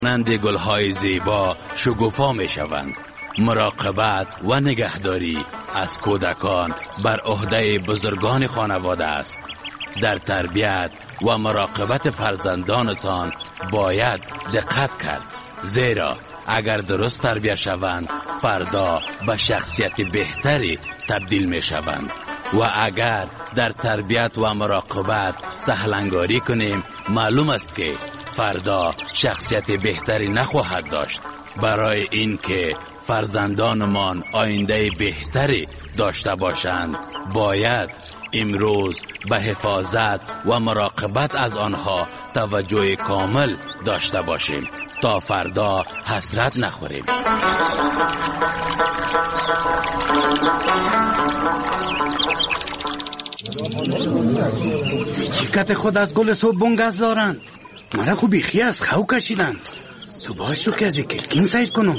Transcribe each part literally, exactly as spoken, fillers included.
مانند گلهای زیبا شکوفا می شوند. مراقبت و نگهداری از کودکان بر عهده بزرگان خانواده است. در تربیت و مراقبت فرزندانتان باید دقت کرد، زیرا اگر درست تربیت شوند فردا به شخصیت بهتری تبدیل می شوند و اگر در تربیت و مراقبت سهلنگاری کنیم معلوم است که فردا شخصیت بهتری نخواهد داشت. برای اینکه فرزندانمان آینده بهتری داشته باشند باید امروز به حفاظت و مراقبت از آنها توجه کامل داشته باشیم تا فردا حسرت نخوریم. چیکت خود از گل صبح بونگز دارن، مرا خوب بیخی از خو کشیدن. تو باش تو که از کلکین سیر کنم.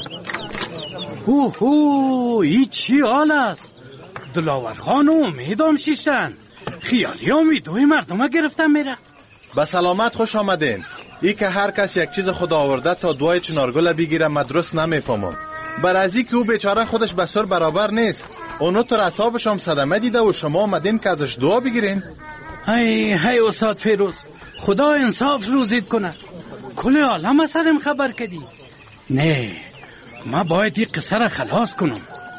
اوه اوه ای چی حال است؟ دلاور خان و امیدام شیشتن، خیالی امیدوی مردم گرفتن میره. به سلامت خوش آمدین. ای که هر کس یک چیز خدا آورده تا دوای چنارگل بگیره مدرس نمیفهمم. بر از این که او بیچاره خودش به سر برابر نیست، اونو تو رسابش هم صدمه دیده و شما آمدین که ازش دعا بگیرین. هی هی استاد فیروز، خدا انصاف روزید کنه. کل عالم از سرم خبر کردی. نه، ما باید این قصه را خلاص کنم.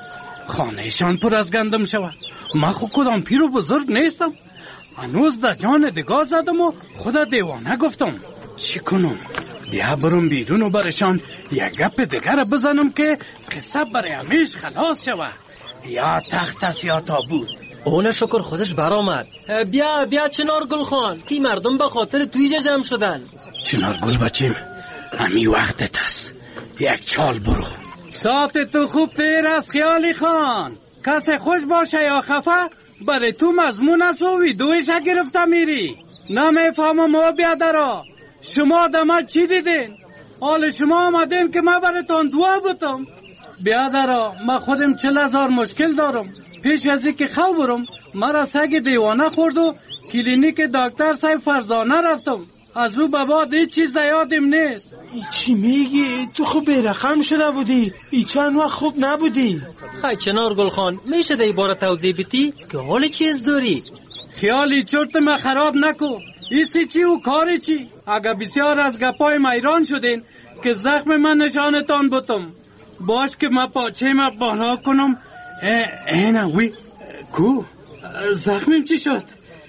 خانهشان پر از گندم شود. ما خود کدام پیر و بزرگ نیستم. هنوز در جان دگاه زدم و خدا دیوانه گفتم. چی کنم؟ بیا برم بیرون و برشان یک گپ دیگر بزنم که قصه برای همیش خلاص شود. یا تخت است یا تابوت. اون شکر خودش برآمد. بیا بیا چنارگل خان، کی مردم به خاطر توی جمع شدن. چنارگل بچیم، همی وقتت است. یک چال برو. ساعت تو خوب پیر از خیالی خان. کسی خوش باشه یا خفه برای تو مضمون است و ویدویش گرفته میری. نمیفهمم و بیادرا، شما دمت چی دیدین؟ حال شما آمدین که من براتون دعا بتم. بیادرا، من خودم چل هزار مشکل دارم. پیش از این که خو برم مرا سگ دیوانه خورد و کلینیک دکتر صاحب فرزانه رفتم. از او به بعد هیچ چیز یادم نیست. چی میگی؟ تو خوب بیرقم شده بودی، ای چند وقت خوب نبودی. خیلی چنارگل خان، میشه ده باره توضیح بدی که حال چیز داری؟ خیالی چرت ما خراب نکو. ایسی چی و کاری چی؟ اگه بسیار از گپای میران شدین که زخم من نشانتان بتم. باش که ما پاچه ما بالا کنم. اینا وی کو زخمیم چی شد؟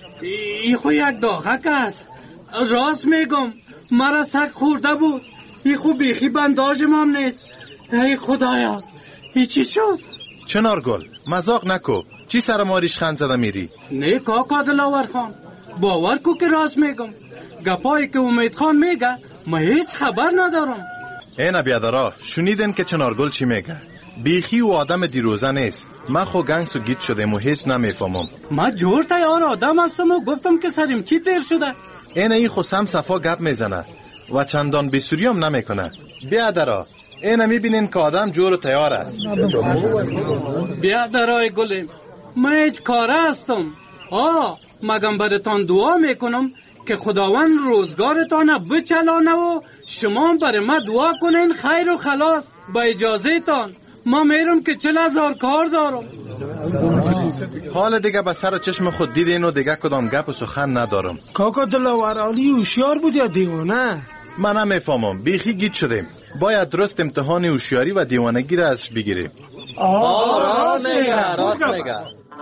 ای خو یک داغک است. راست میگم مرا سگ خورده بود. ای خو بیخی بنداجم هم نیست. ای خدایا ای چی شد؟ چنارگل مزاق نکو. چی سر ما ریشخند زده میری؟ نه کاکا دلاور خان، باور کو که راست میگم. گپایی که امید خان میگه ما هیچ خبر ندارم. اینا بیادرا، شنیدن که چنارگل چی میگه؟ بیخی و آدم دیروزه نیست. من خو گنگس و گیت شدم و هیچ نمیفهمم. ما جور تیار آدم هستم و گفتم که سریم چی تیر شده. اینا ای خو سم صفا گپ میزنه و چندان بیسوری هم نمیکنه. بیادرا، اینا میبینین که آدم جور و تیار است. بیادرای گلیم، من هیچ کاره هستم. آه مگم براتان دعا میکنم که خداوند روزگارتان بچلانه و شما برای ما دعا کنین خیر و خلاص. با اجازه تان ما میرم که چل هزار کار دارم. حال دیگه به سر چشم خود دیدین و دیگه کدام گپ و سخن ندارم. کاکا دلاور عالی هوشیار بود یا دیوانه؟ من نمیفهمم. بیخی گیت شدیم. باید درست امتحان هوشیاری و دیوانگی را ازش بگیریم. آه راست میگه راست میگه.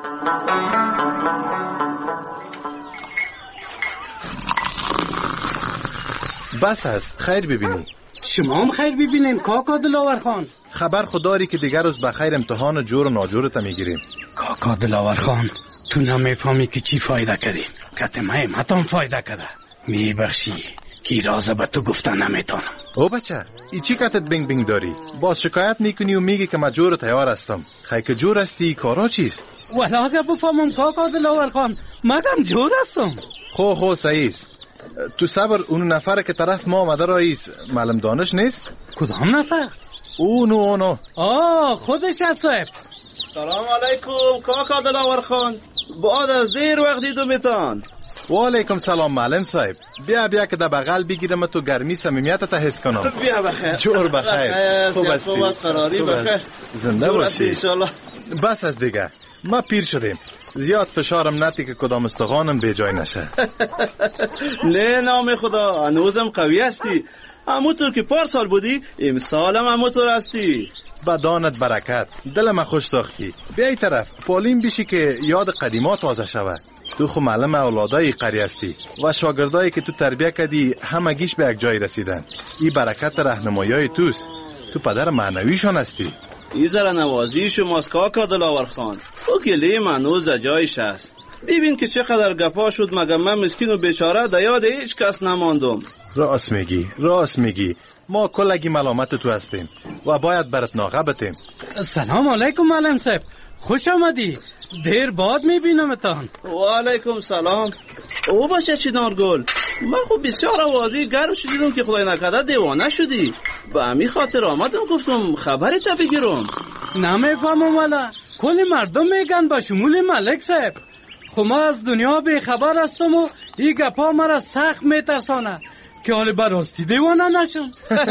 بس است، خیر ببینی. شما هم خیر ببینین کاکا دلاور خان. خبر خداری که دیگر روز بخیر امتحان جور و ناجورت میگیریم. کاکا دلاور خان، تو نمیفهمی که چی فایده کردیم. کتمه متان فایده کرده. میبخشی کی رازه به تو گفتن نمیتونم. او بچه، ای چی کتت بینگ بینگ داری؟ باز شکایت میکنی و میگی که من جور تیار هستم. خیلی که جور هستی کارا چیست؟ ولی اگه بفهمم کاکا دلاور خان مگم جور هستم. خو خو سعیس، تو صبر اون نفر که طرف ما آمده رئیس معلم دانش نیست؟ کدام نفر؟ اونو اونو آه خودش هست صاحب. سلام علیکم کاکا دلاور خان. بعد از دیر وقت دیدمتان. و علیکم سلام معلم صاحب. بیا بیا که در بغل بگیرم تو گرمی صمیمیتت حس کنم. بیا بخیر. جور بخیر. خوب هستی؟ خوب است قراری بخیر. زنده باشی ان شاء الله. بس از دیگه. ما پیر شدیم. زیاد فشارم نتی که کدام استخوانم به جای نشه. نه نام خدا، هنوزم قوی هستی. همونطور که پارسال بودی امسالم همونطور هستی. بدانت برکت. دلم خوش ساختی. بیا این طرف پالیم بیشی که یاد قدیما تازه شود. تو خو معلم اولادای قریه هستی و شاگردایی که تو تربیه کردی همگیش به یک جای رسیدن. این برکت راهنمایی توست. تو پدر معنویشان هستی. این ذره نوازی شماست کاکا دلاور خان. او گله منوز جایش است. ببین که چقدر گپا شد، مگه من مسکین و بیچاره در یاد هیچ کس نماندم. راست میگی، راست میگی. ما کلگی ملامت تو هستیم و باید برات ناغه بتیم. سلام علیکم معلم صاحب، خوش آمدی. دیر بعد میبینمتان. و علیکم سلام. او بچه چنارگل، من خوب بسیار آوازی گرم شدیدم که خدای نکرده دیوانه شدی. به همین خاطر آمدم گفتم خبری تا بگیرم. نمیفهمم والا، کلی مردم میگن با شمول ملک صاحب. خب ما از دنیا بی خبر هستم و این گپا مرا سخت میترسانه که حالی براستی دیوانه نشم.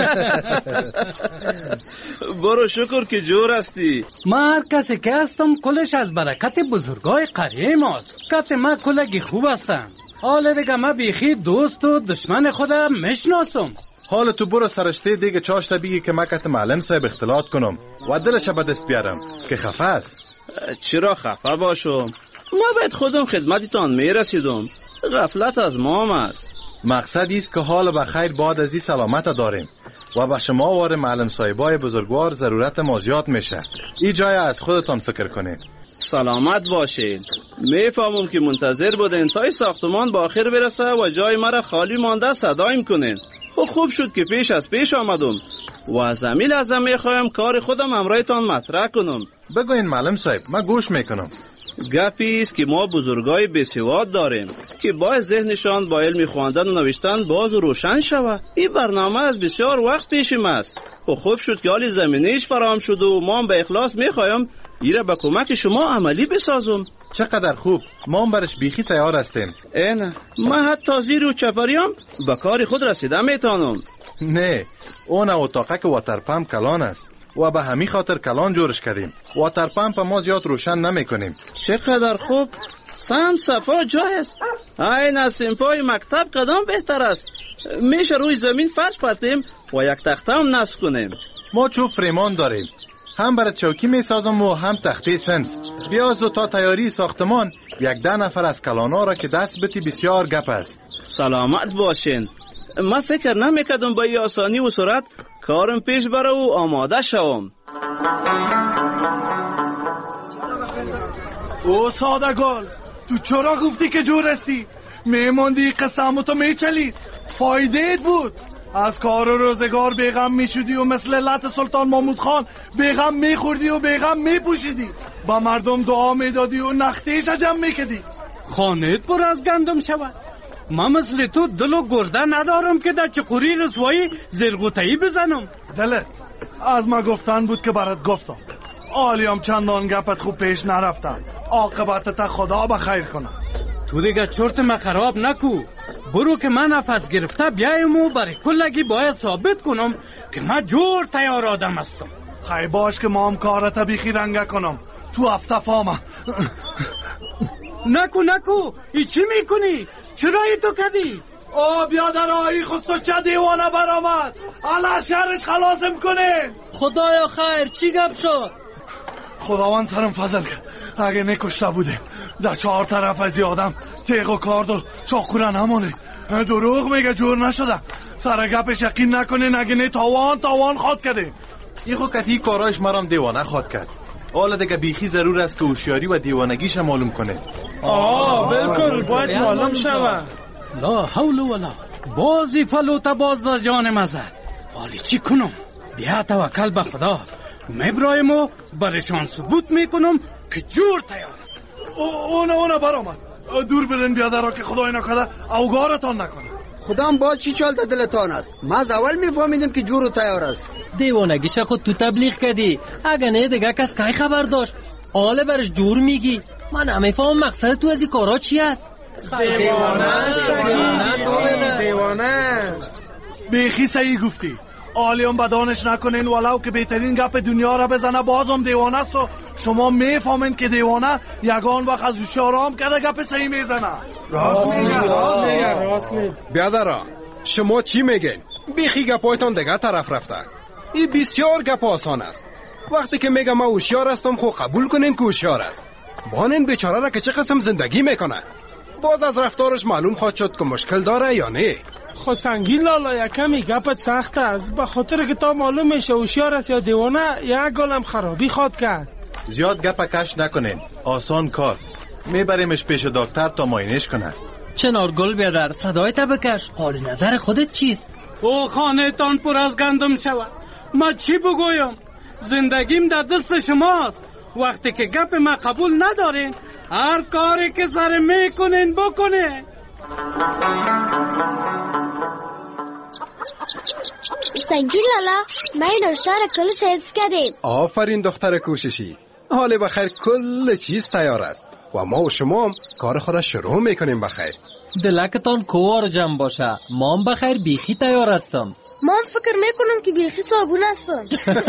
برو شکر که جور هستی. ما هر کسی که هستم کلش از برکت بزرگای قریه ماست. کت ما کلگی خوب هستم. حال دیگه ما بیخی دوست و دشمن خودم میشناسم. حال تو برو سرشته دیگه چاشته بگی که ما کت معلم صاحب اختلاط کنم و دلش به دست بیارم که خفه است. چرا خفه باشم؟ ما باید خودم خدمتتان میرسیدم. غفلت از مام است. مقصد است که حال بخیر بعد از این سلامت داریم و به شما وار معلم صاحبای بزرگوار ضرورت ما زیاد میشه. این جای از خودتان فکر کنید. سلامت باشید. میفهمم که منتظر بودین تا این ساختمان با آخر برسه و جای مرا خالی مانده صدایم کنین. خب خوب شد که پیش از پیش آمدم و از همین لحظه میخوایم کار خودم امرایتان مطرح کنم. بگوین معلم صاحب، من گوش میکنم. گپی است که ما بزرگای بسیواد داریم که باید ذهنشان با علم خواندن و نوشتن باز و روشن شود. این برنامه از بسیار وقت پیشم است و خوب شد که حال زمینه‌اش فراهم شده و ما به اخلاص میخوایم ایره با کمک شما عملی بسازم. چقدر خوب، ما هم برش بیخی تیار هستیم. اینه من حتی زیر و چپریم به کار خود رسیده میتانم. نه، اون اتاقه که واتر پمپ کلان است و به همین خاطر کلان جورش کردیم. واتر پمپ ما زیاد روشن نمی کنیم. چقدر خوب، سم صفا جای است. این از سمپای مکتب قدم بهتر است. میشه روی زمین فرش پتیم و یک تخته هم نصب کنیم. ما چوب فریمان داریم، هم برای چوکی می سازم و هم تخته سنف. بیازو تا تیاری ساختمان یک ده نفر از کلانا را که دست بتی بسیار گپ است. سلامت باشین. من فکر نمیکردم با این آسانی و سرعت کارم پیش بره و آماده شوم. او سادگل، تو چرا گفتی که جور هستی؟ میماندی قسمو تو میچلید، فایده ایت بود. از کار و روزگار بیغم میشدی و مثل لط سلطان محمود خان بیغم میخوردی و بیغم میپوشیدی. با مردم دعا میدادی و نختیش جمع میکدی. خانت پر از گندم شود. من مثل تو دل و گرده ندارم که در چقوری رسوایی زلغوتایی بزنم. دلت از ما گفتن بود که برات گفتم. آلیم چندان گپت خوب پیش نرفتن. عاقبتت خدا بخیر کنه. تو دیگه چرت ما خراب نکو. برو که من نفس گرفته بیایم و برای کلگی باید ثابت کنم که من جور تیار آدم هستم. خیلی باش که ما هم کارت بیخی رنگه کنم. تو هفته فامه. نکو نکو، ای چی میکنی؟ چرا ای تو کدی؟ او بیا در آئی خود تو چه دیوانه برآمد. الله شرش خلاصم کنه. خدایا خیر، چی گپ شد؟ خداوند سرم فضل کرد. اگه نکشته بوده در چهار طرف از آدم تیغ و کارد و چاقوره نمانه. دروغ میگه جور نشده. سر گپش یقین نکنه. نگه نه تاوان تاوان خواد کرده. ای خو کتی کارایش مرام دیوانه خواد کرد. حالا دیگه بیخی ضرور است که هوشیاری و دیوانگیش معلوم کنه. آه بالکل باید معلوم شود. لا حول ولا بازی فلوت باز و جان مزد. حالی چی کنم؟ بیا توکل به خدا. میبرایم و برشان ثبوت میکنم که جور تیار است. اونه اونه برآمد. دور برن بیادر را که خدای نکرده اوگارتان نکنه. خدام با چی چالت دلتان است؟ ما از اول میفهمیدم که جور و تیار است. دیوانگیش خود تو تبلیغ کردی. اگه نه دیگه کس که خبر داشت؟ حالا برش جور میگی. من نمیفهم مقصد تو از این کارا چی است؟ دیوانه دیوانه بیخی صحیح گفتی. عالیان بدانش نکنین ولو که بهترین گپ دنیا را بزنه بازم دیوانه است و شما میفهمین که دیوانه یگان وقت از هوشیارام کرده گپ صحیح میزنه. راست میگه راست میگه. بیادرا شما چی میگین؟ بیخی گپایتان دیگه طرف رفته. این بسیار گپ آسان است. وقتی که میگم ما هوشیار هستم خو قبول کنین که هوشیار است. بانین بیچاره را که چه قسم زندگی میکنه. باز از رفتارش معلوم خواهد شد که مشکل داره یا نه. خو سنگین لالا یکمی گپت سخت است. به خاطر که تا معلوم میشه هوشیار است یا دیوانه یک گلم خرابی خواد کرد. زیاد گپ کش نکنین. آسان کار. میبریمش پیش دکتر تا معاینش کنه. چنارگل بیادر صدایت بکش. حال نظر خودت چیست؟ او خانه تان پر از گندم شود. ما چی بگویم؟ زندگیم در دست شماست. وقتی که گپ ما قبول ندارین هر کاری که سر میکنین بکنین. سنگین لالا ما این نوشته را کلش حفظ کردیم. آفرین دختر کوششی. حال بخیر کل چیز تیار است و ما و شما هم کار خود را شروع میکنیم. بخیر دلکتان کوار جمع باشه. ما هم بخیر بیخی تیار هستم. ما هم فکر میکنم که بیخی صابون هستم.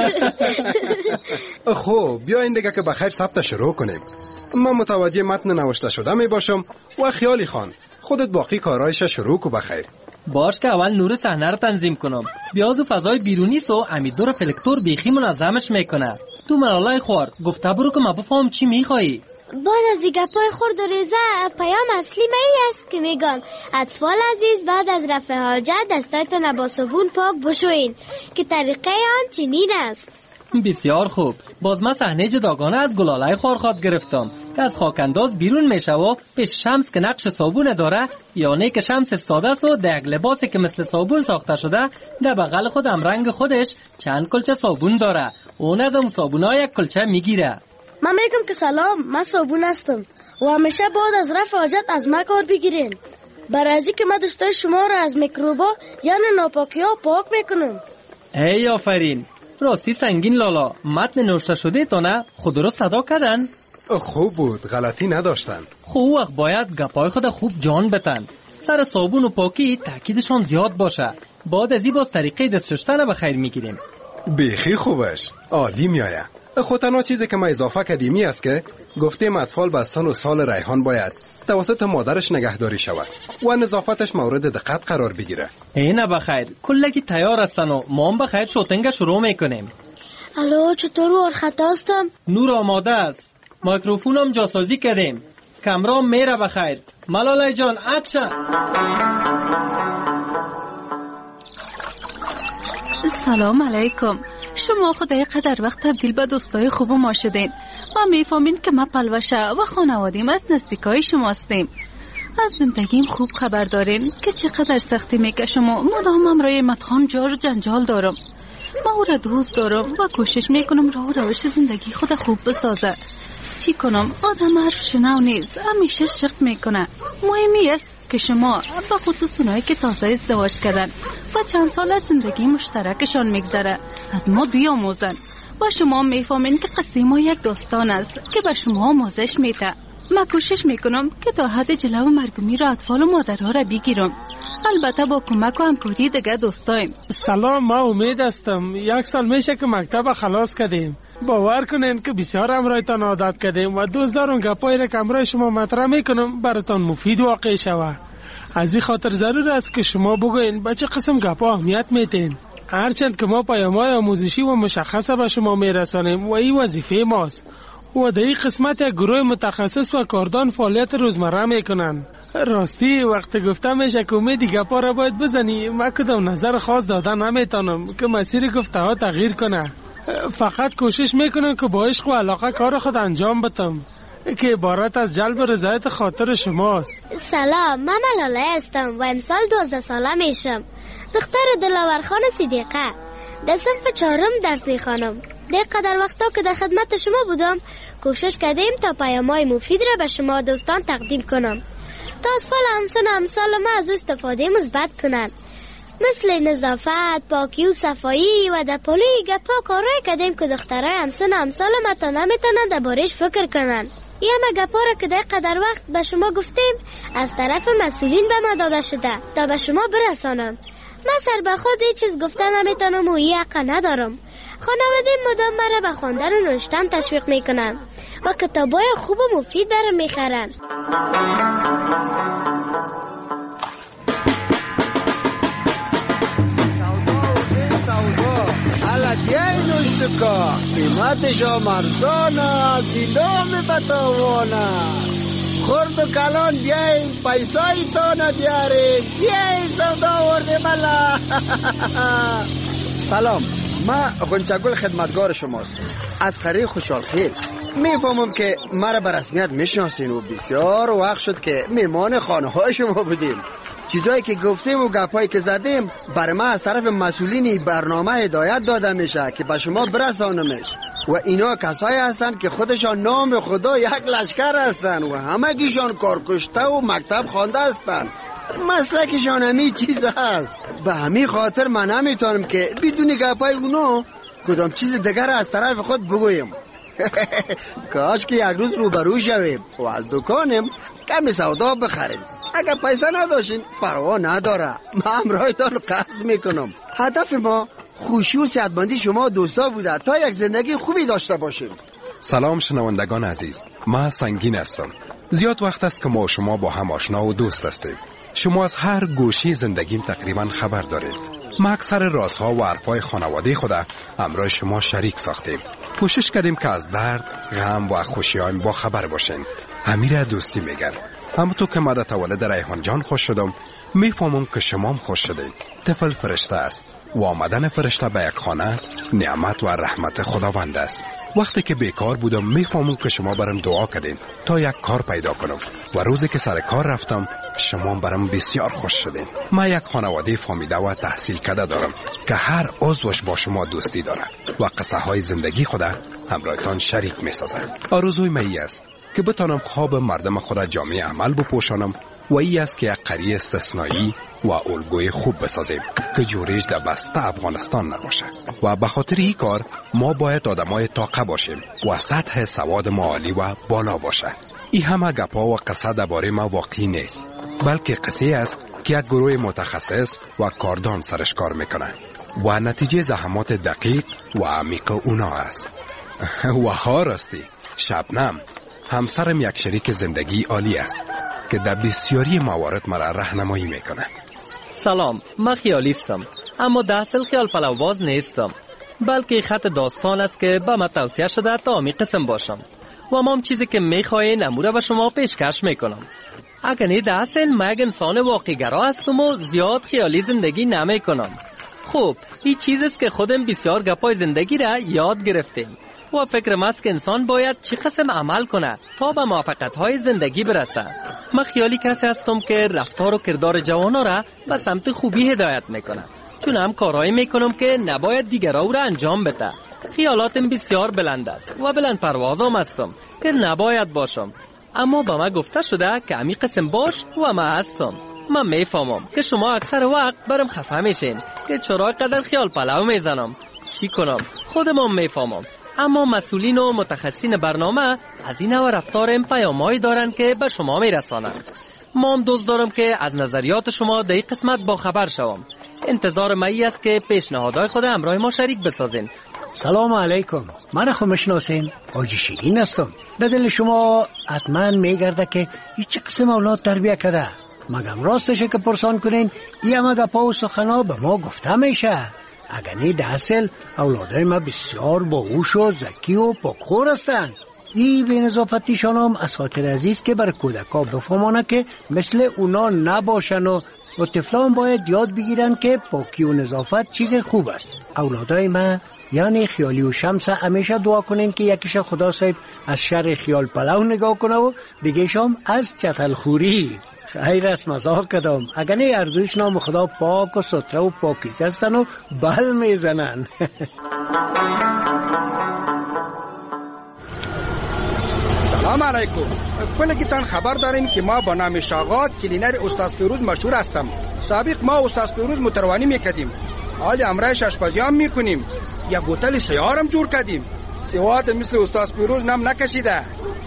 خب بیاین دیگه که بخیر ثبت شروع کنیم. من متوجه متن نوشته شده می باشم و خیالی خان خودت باقی کارایش شروع کو. بخیر باش که اول نور صحنه رو تنظیم کنم. بیاز و فضای بیرونی سو امیدو رو فلکتور بیخی منظمش میکنه. تو ملالای خوار گفته برو که ما بفهم چی میخوایی. بعد از این گپای خورد و ریزه پیام اصلی می است که میگم اطفال عزیز بعد از رفع حاجت دستایتان با صابون پاک بشوین که طریقه آن چنین است. بسیار خوب. باز من صحنه جداگانه از گلالای خارخواد گرفتم که از خاکنداز بیرون میشه و پیش شمس که نقش صابون داره یعنی که شمس ساده است و در لباسی که مثل صابون ساخته شده در بغل خود هم رنگ خودش چند کلچه صابون داره. اون از اون صابونا یک کلچه میگیره. من میگم که سلام من صابون هستم و همیشه بعد از رفع حاجت از ما کار بگیرین. برای ازی که من دستای شما را از میکروبا یعنی ناپاکی ها پاک میکنم. ای آفرین. راستی سنگین لالا متن نوشته شده تا نه خود رو صدا کردن؟ خوب بود غلطی نداشتن. خوب وقت باید گپای خود خوب جان بتن. سر صابون و پاکی تاکیدشان زیاد باشه. بعد از این باز طریقه دست شستن به خیر میگیریم. بیخی خوبش عالی میایه. خود تنها چیزی که ما اضافه کردیمی است که گفتیم اطفال به سن و سال ریحان باید توسط مادرش نگهداری شود و نظافتش مورد دقت قرار بگیره. اینه بخیر کلگی تیار هستن و ما هم بخیر شوتنگ شروع میکنیم. الو چطور ور خطا هستم؟ نور آماده است. میکروفون هم جاسازی کردیم. کامرا میره بخیر. ملالای جان اکشن. سلام علیکم. شما خدای قدر وقت تبدیل به دوستای خوب ما شدین و میفهمین که ما پلوشه و خانوادیم از نزدیکای شما هستیم. از زندگیم خوب خبر دارین که چقدر سختی میکشم و مدام امرای مدخان جار و جنجال دارم. ما او را دوست دارم و کوشش میکنم راه و روش زندگی خود خوب بسازه. چی کنم آدم حرف شنو نیست همیشه شق میکنه. مهمی است که شما با خصوص اونایی که تازه ازدواج کردن و چند سال از زندگی مشترکشان میگذره از ما بیاموزن. با شما میفهمین که قصه ما یک داستان است که به شما آموزش میده. من کوشش میکنم که تا حد جلو مرگومی را اطفال و مادرها را بگیرم. البته با کمک و همکاری دیگه دوستایم. سلام ما امید هستم. یک سال میشه که مکتب خلاص کردیم. باور کنین که بسیار امرایتان عادت کردیم و دوست دارم گپایی را که امرای شما مطرح میکنم براتان مفید واقع شود. از این خاطر ضرور است که شما بگوین به چه قسم گپا اهمیت میتین. هرچند که ما پیام‌های آموزشی و مشخصه به شما میرسانیم و این وظیفه ماست و در این قسمت یک گروه متخصص و کاردان فعالیت روزمره میکنن. راستی وقتی گفته میشه که امیدی گپا را باید بزنی من کدام نظر خاص دادن نمیتونم که مسیر گفته ها تغییر کنه. فقط کوشش میکنم که با عشق و علاقه کار خود انجام بدم که عبارت از جلب رضایت خاطر شماست. سلام من ملاله هستم و امسال دوازده ساله میشم. دختر دلاورخان صدیقه در صنف چهارم درس میخوانم. در قدر وقتا که در خدمت شما بودم کوشش کردیم تا پیام‌های مفید را به شما دوستان تقدیم کنم تا اطفال همسن همسال ما از استفاده مثبت کنند. مثل نظافت، پاکی و صفایی و در پلوی گپا کارایی کردیم که دخترای همسن همسال ما تا نمیتونن دربارش فکر کنن. یه همه گپا را که در قدر وقت به شما گفتیم از طرف مسئولین به ما داده شده تا به شما برسانم. من سر به خود یه چیز گفتن نمیتونم و یه حق ندارم. خانواده مدام مرا به خواندن و نوشتن تشویق میکنن و کتابای خوب و مفید برام میخرن. حالا بیایی نوشتکا قیمتشا مردانه زیلام بتوانه خورد و کلان بیایی پیسایی تانه بیاری بیایی سودا ورده ملا. سلام، من غنچگل خدمتگار شماست از قریه خوشحال خیل. میفهمم که مرا به رسمیت میشناسین و بسیار وقت شد که میمان خانه های شما بودیم. چیزایی که گفتیم و گپایی که زدیم برای من از طرف مسئولین برنامه هدایت داده میشه که به شما برسانمش و اینا کسایی هستن که خودشان نام خدا یک لشکر هستن و همه گیشان کارکشته و مکتب خوانده هستن. مسلکشان همین چیز هست. به همین خاطر من نمیتونم که بدون گپای اونا کدام چیز دیگر از طرف خود بگویم. کاش که یک روز روبرو شویم و از دکانم کمی سودا بخریم. اگر پیسه نداشین پروا نداره، من همراهتان قرض میکنم. هدف ما خوشی و صحتمندی شما دوستا بوده تا یک زندگی خوبی داشته باشیم. سلام شنوندگان عزیز، من سنگین هستم. زیاد وقت است که ما شما با هم آشنا و دوست هستیم. شما از هر گوشه زندگیم تقریبا خبر دارید. ما اکثر رازها و حرفای خانواده خود همراه شما شریک ساختیم. کوشش کردیم که از درد، غم و خوشی‌هایم با خبر باشین. همین دوستی میگن. همونطور که من در تولد ریحان جان خوش شدم، میفهمم که شما هم خوش شدید. طفل فرشته است و آمدن فرشته به یک خانه نعمت و رحمت خداوند است. وقتی که بیکار بودم میفهمم که شما برام دعا کردین تا یک کار پیدا کنم و روزی که سر کار رفتم شما برام بسیار خوش شدین. من یک خانواده فامیده و تحصیل کرده دارم که هر عضوش با شما دوستی داره و قصه های زندگی خود همراهتان شریک میسازه. آرزوی من است که بتانم خواب مردم خود جامعه عمل بپوشانم و ای است که یک قریه استثنایی و الگوی خوب بسازیم که جوریش در بسته افغانستان نباشه. و به خاطر این کار ما باید آدمای طاقه باشیم و سطح سواد ما عالی و بالا باشه. این همه گپا و قصه درباره ما واقعی نیست، بلکه قصه است که یک گروه متخصص و کاردان سرش کار میکنه و نتیجه زحمات دقیق و عمیق اونا است. و ها راستی شبنم همسرم یک شریک زندگی عالی است که در بسیاری موارد مرا راهنمایی میکنه. سلام، من خیالیستم اما در اصل خیال پلوباز نیستم، بلکه خط داستان است که به من توصیه شده تا می قسم باشم و ما چیزی که میخواین اموره به شما پیشکش میکنم. اگر نه در اصل من یک انسان واقعی گرا هستم و زیاد خیالی زندگی نمیکنم. خوب، این چیز است که خودم بسیار گپای زندگی را یاد گرفتیم و فکرم است که انسان باید چی قسم عمل کنه تا به موفقیت‌های زندگی برسه. من خیالی کسی هستم که رفتار و کردار جوانا را به سمت خوبی هدایت میکنه، چون هم کارهایی میکنم که نباید دیگرها را انجام بده. خیالاتم بسیار بلند است و بلند پروازم هستم که نباید باشم، اما به من گفته شده که امی قسم باش و من هستم. من میفهمم که شما اکثر وقت برم خفه میشین که چرا قدر خیال پلو میزنم. چی کنم؟ خودم میفهمم، اما مسئولین و متخصصین برنامه از این نوع رفتارم پیامایی دارن که به شما میرسانن. ما هم دوست دارم که از نظریات شما در این قسمت با خبر شوم. انتظار مایی است که پیشنهادهای خود همراه ما شریک بسازین. سلام علیکم، من خود میشناسین، حاجی شیرین هستم. به دل شما حتما میگرده که این چه قسم اولاد تربیه کرده. مگم راستشه که پرسان کنین این همه گپا و سخنا به ما گفته میشه؟ اگر نه در اصل اولادای ما بسیار باهوش و ذکی و پاکخور هستند. این به نظافتیشان هم از خاطر عزیز که بر کودکا بفهمانه که مثل اونا نباشن و و طفلان باید یاد بگیرن که پاکی و نظافت چیز خوب است. اولادای ما یعنی خیالی و شمس همیشه دعا کنین که یکیش خدا صاحب از شر خیال پلو نگاه کنه و دیگهشم از چتلخوری. خیر است مزاح کدام. اگر نه ارزوش نام خدا پاک و ستره و پاکیزه هستن و بل میزنن. سلام علیکم. کلگیتان خبر دارین که ما با نام شاغات کلینر استاد فیروز مشهور هستم. سابق ما استاد فیروز متروانی میکردیم، حال امرایش آشپزی هم میکنیم. یک بوتل سیارم جور کردیم. سواد مثل استاد فیروز نم نکشیده.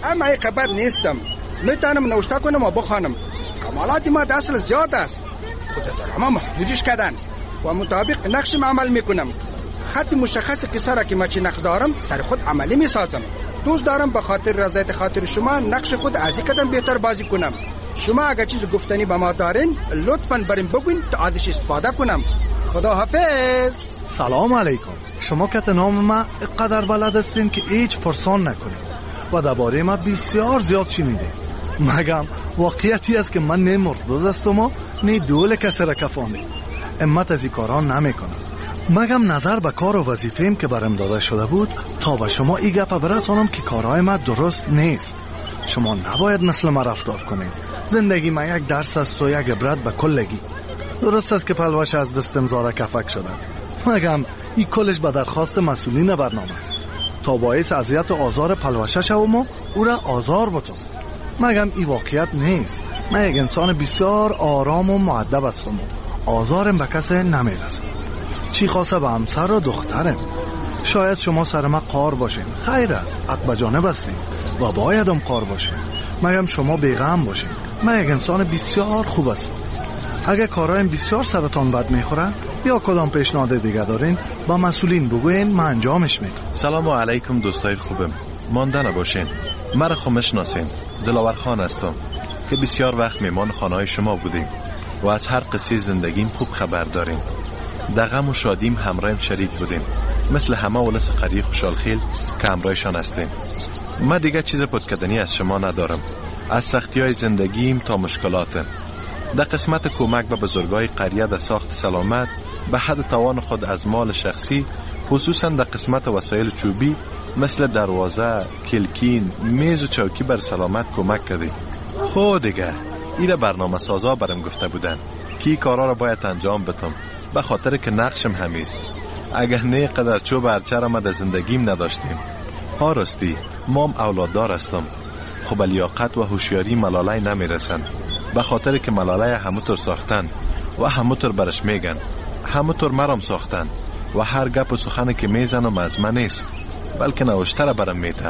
اما ای قبط نیستم، میتونم نوشته کنم و بخوانم. کمالات ما در اصل زیاد است، خود دارم محدودش کردن و مطابق نقشم عمل میکنم. خط مشخص قصه را که من چی نقش دارم سر خود عملی میسازم. دوست دارم به خاطر رضایت خاطر شما نقش خود از این قدم بهتر بازی کنم. شما اگر چیز گفتنی به ما دارین لطفاً بریم بگوین تا ازش استفاده کنم. خدا حافظ. سلام علیکم. شما که نام ما قدر بلد هستین که هیچ پرسان نکنید و درباره ما بسیار زیاد شنیدید. مگم واقعیتی است که من نه مردود هستم و نه دول کسی را کفانده. امت از این کاران نمیکنم. مگم نظر به کار و وظیفه‌ام که برام داده شده بود تا به شما این گپ برسانم که کارهای ما درست نیست. شما نباید مثل ما رفتار کنید. زندگی ما یک درس است و یک عبرت به کلگی. درست است که پلوش از دستم زاره کفک شده، مگم این کلش به درخواست مسئولین برنامه است تا باعث اذیت و آزار پلوشه شوم و او را آزار بتم. مگم این واقعیت نیست. من یک انسان بسیار آرام و مؤدب هستم. آزارم به کسی نمیرسه. چی خواسته به همسر و دخترم. شاید شما سر ما قار باشین، خیر است، حق به جانب هستین و بایدم قار باشین. مگم شما بیغم باشین. من یک انسان بسیار خوب هستم. اگه کارایم بسیار سرتان بد میخوره یا کدام پیشنهاد دیگه دارین با مسئولین بگوین، من انجامش میدم. سلام علیکم دوستای خوبم. مانده نباشین. مرا خو میشناسین. دلاور خان هستم که بسیار وقت میمان خانه‌های شما بودیم و از هر قصه زندگیم خوب خبر داریم. در غم و شادیم همراهیم شریک بودیم، مثل همه ولس قریه خوشحالخیل که همراهشان هستیم. من دیگه چیز پدکدنی از شما ندارم، از سختی های زندگیم تا مشکلاتم. در قسمت کمک به بزرگای قریه در ساخت سلامت به حد توان خود از مال شخصی، خصوصا در قسمت وسایل چوبی مثل دروازه، کلکین، میز و چوکی بر سلامت کمک کردی. خود دیگه ایره برنامه سازا برم گفته بودن که این کارا را باید انجام بدم، به خاطر که نقشم همیست. اگر نه قدر چوب هرچه را ما در زندگیم نداشتیم. ها راستی مام اولاددار هستم، خب لیاقت و هوشیاری ملالای نمیرسن، به خاطر که ملالای همونطور ساختن و همونطور برش میگن، همونطور مرام ساختن و هر گپ و سخنی که میزنم از من نیست بلکه نوشتر برم میتن.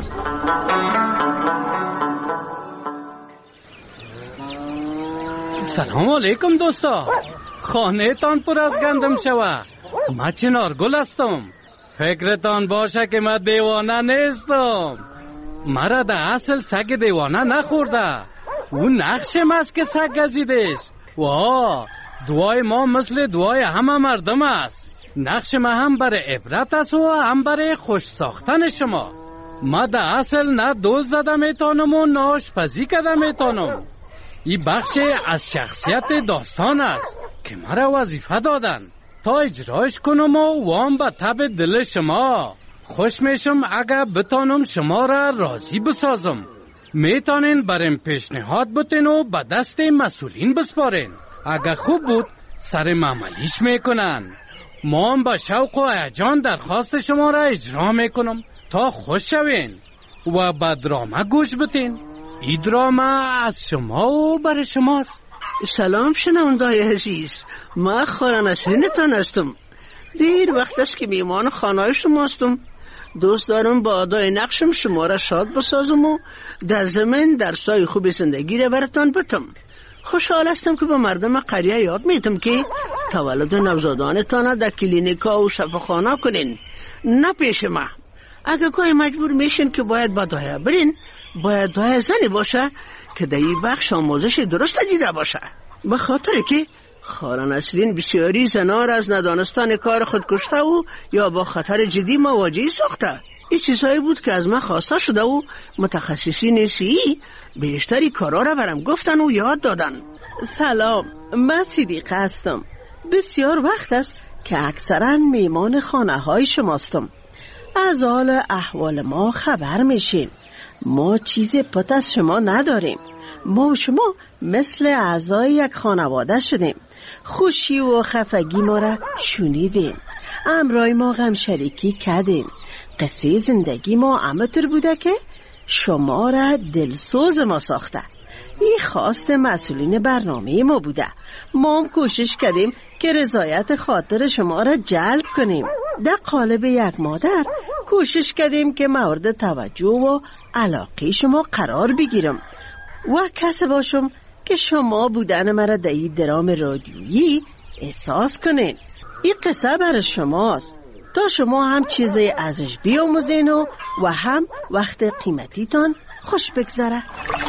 سلام علیکم دوستا. خانه تان پر از گندم شوه. ما چنارگل هستم. فکرتان باشه که ما دیوانه نیستم. مرا در اصل سگ دیوانه نخورده. اون نقشم است که سگ گزیدش. واه، دعای ما مثل دعای همه مردم است. نقش ما هم برای عبرت است و هم برای خوش ساختن شما. ما در اصل نه دول زده میتونم و نه آشپزی کرده میتونم. این بخش از شخصیت داستان است که مرا وظیفه دادن تا اجراش کنم و وام به تب دل شما. خوش میشم اگر بتانم شما را راضی بسازم. میتونین بریم پیشنهاد بتین و به دست مسئولین بسپارین. اگر خوب بود سر معملیش میکنن. ما هم با شوق و هیجان درخواست شما را اجرا میکنم تا خوش شوین و به درامه گوش بتین. این درامه از شما و برای شماست. سلام شنونده‌های عزیز، من خانه نسرینتان هستم. دیر وقت است که میمان خانه شما هستم. دوست دارم با ادای نقشم شما را شاد بسازم و در زمین درسای خوب زندگی را براتان بتم. خوشحال هستم که به مردم قریه یاد میتم که تولد نوزادانتان در کلینیکا و شفاخانه کنین، نه پیش ما. اگر گاهی مجبور میشین که باید با دایه برین، باید دایه زنی باشه که در این بخش آموزش درست دیده باشه. به خاطر که خانه نسرین بسیاری زنار از ندانستن کار خود کشته و یا با خطر جدی مواجه ساخته. این چیزهایی بود که از من خواسته شده و متخصصین سی بیشتری کارا را برام گفتن و یاد دادن. سلام، من صدیقه هستم. بسیار وقت است که اکثرا میمان خانه های شماستم. از حال احوال ما خبر میشیم. ما چیز پت از شما نداریم. ما و شما مثل اعضای یک خانواده شدیم. خوشی و خفگی ما را شنیدیم. امرای ما غم شریکی کردیم. قصه زندگی ما امتر بوده که شما را دلسوز ما ساخته. این خواست مسئولین برنامه ما بوده. ما هم کوشش کردیم که رضایت خاطر شما را جلب کنیم. در قالب یک مادر کوشش کردیم که مورد توجه و علاقه شما قرار بگیرم و کسی باشم که شما بودن مرا در این درام رادیویی احساس کنین. این قصه برای شماست تا شما هم چیزی ازش بیاموزین و, و هم وقت قیمتیتان خوش بگذره.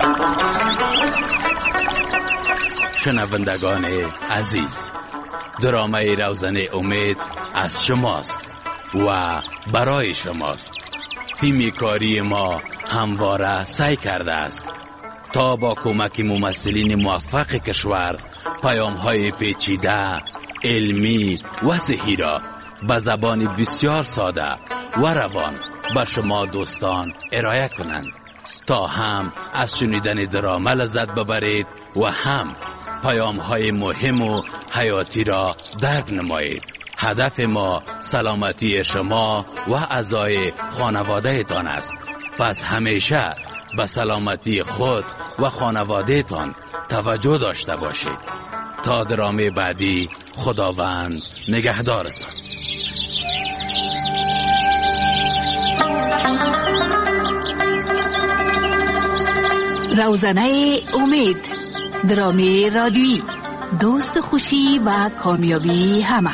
شنوندگان عزیز، درامه روزنه امید از شماست و برای شماست. تیم کاری ما همواره سعی کرده است تا با کمک ممثلین موفق کشور پیام‌های پیچیده، علمی و صحیح را به زبان بسیار ساده و روان به شما دوستان ارائه کنند تا هم از شنیدن درامه لذت ببرید و هم پیام‌های مهم و حیاتی را درک نمایید. هدف ما سلامتی شما و اعضای خانواده تان است. پس همیشه به سلامتی خود و خانواده تان توجه داشته باشید. تا درامه بعدی، خداوند نگهدارتان. روزنه امید، درامه رادیویی، دوست خوشی و کامیابی همه.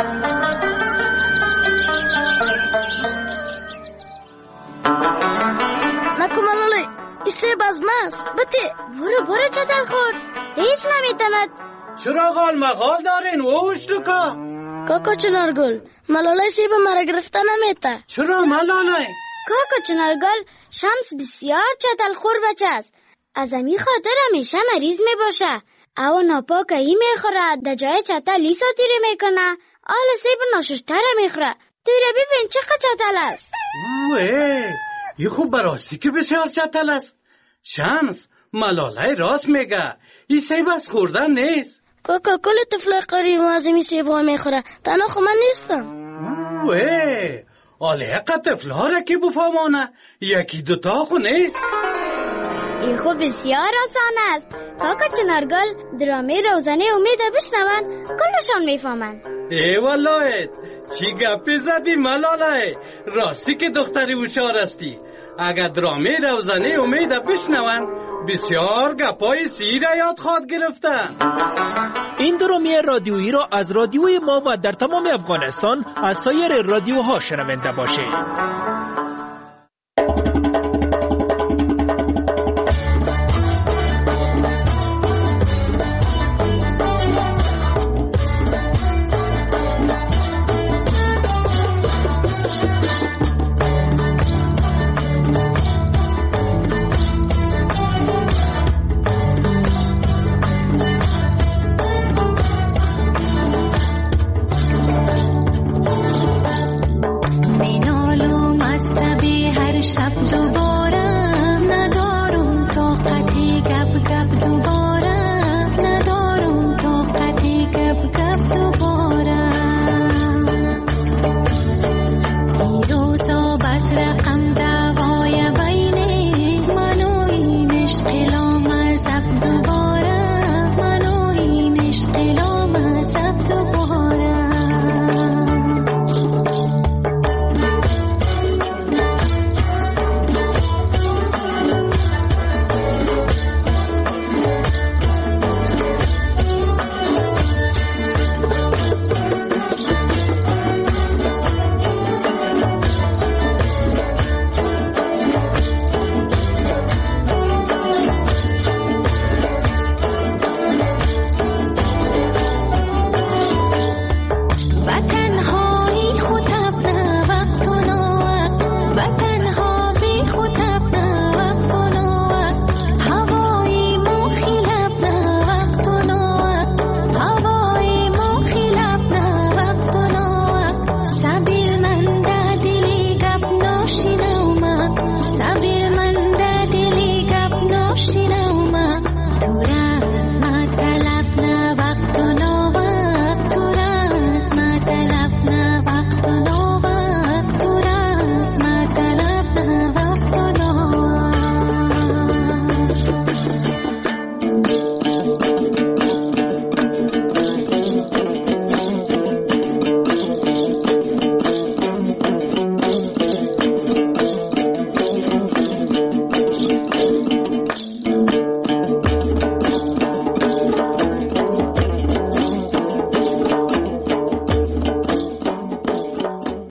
نکو ملاله ایسه بازماست بته برو برو چطر خور هیچ نمیتند. چرا غال مغال دارین ووش لکا کاکا چنارگل ملاله سیب مرا گرفته نمیته. چرا ملاله؟ کاکا چنارگل شمس بسیار چطل خور بچه است. از امی خاطر همیشه مریض می باشه. او ناپاکه ای می خوره در جای چطل لیسا تیره می کنه. آل سیب ناششتره می خوره. تیره ببین چقدر چطل است. اوه ای خوب براستی که بسیار چطل است. شمس ملاله راست میگه. ای سیب از خوردن نیست. کاکا کل طفل قریب از امی سیب ها می خوره. تنها خو من نیستم. اوه آله اقا طفل ها را که بفهمانه یکی دوتا خو نیست. این خوب بسیار آسان است. کاکا چنارگل درامه روزنه امید بشنون کلشان میفهمن. ای والله چی گپی زدی ملاله؟ راستی که دختری هوشیار استی. اگر درامه روزنه امید بشنون بسیار گپای سیر یاد خواهد گرفتن. این درامه رادیویی را از رادیوی ما و در تمام افغانستان از سایر رادیوها شنونده باشید. شب